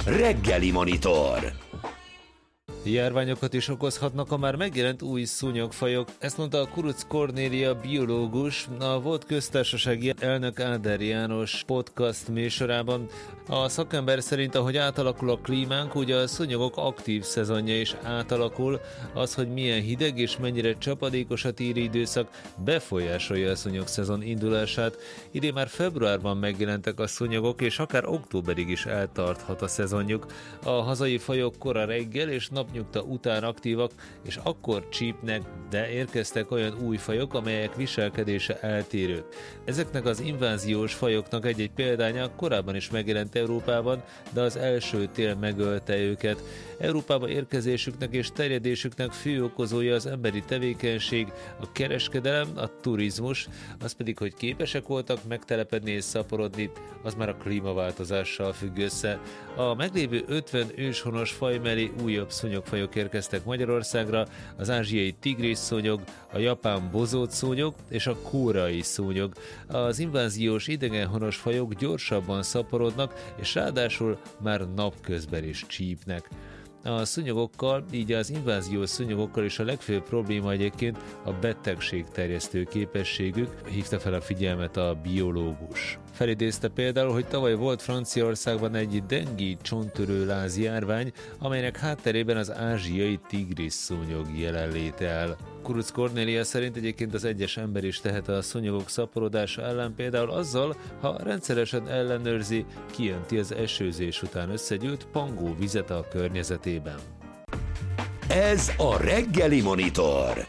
Reggeli Monitor. Járványokat is okozhatnak a már megjelent új szúnyogfajok. Ezt mondta a Kuruc Kornélia biológus a volt köztársasági elnök Áder János podcast műsorában. A szakember szerint, ahogy átalakul a klímánk, ugye a szúnyogok aktív szezonja is átalakul. Az, hogy milyen hideg és mennyire csapadékos a téli időszak, befolyásolja a szúnyogszezon indulását. Idén már februárban megjelentek a szúnyogok, és akár októberig is eltarthat a szezonjuk. A hazai fajok kora reggel és napnyugta után aktívak, és akkor csípnek, de érkeztek olyan új fajok, amelyek viselkedése eltérő. Ezeknek az inváziós fajoknak egy-egy példánya korábban is megjelent Európában, de az első tél megölte őket. Európába érkezésüknek és terjedésüknek fő okozója az emberi tevékenység, a kereskedelem, a turizmus, az pedig, hogy képesek voltak megtelepedni és szaporodni, az már a klímaváltozással függ össze. A meglévő 50 őshonos faj mellé újabb szúnyogfajok érkeztek Magyarországra, az ázsiai tigrisszúnyog, a japán bozótszúnyog és a koreai szúnyog. Az inváziós idegenhonos fajok gyorsabban szaporodnak, és ráadásul már napközben is csípnek. A szúnyogokkal, így az inváziós szúnyogokkal is a legfőbb probléma egyébként a betegségterjesztő képességük, hívta fel a figyelmet a biológus. Felidézte például, hogy tavaly volt Franciaországban egy dengi csonttörőláz járvány, amelynek hátterében az ázsiai tigrisszúnyog jelenléte áll. Kuruc Kornélia szerint egyébként az egyes ember is tehet a szúnyogok szaporodása ellen, például azzal, ha rendszeresen ellenőrzi, kijönti az esőzés után összegyűlt pangóvizet a környezetében. Ez a Reggeli Monitor.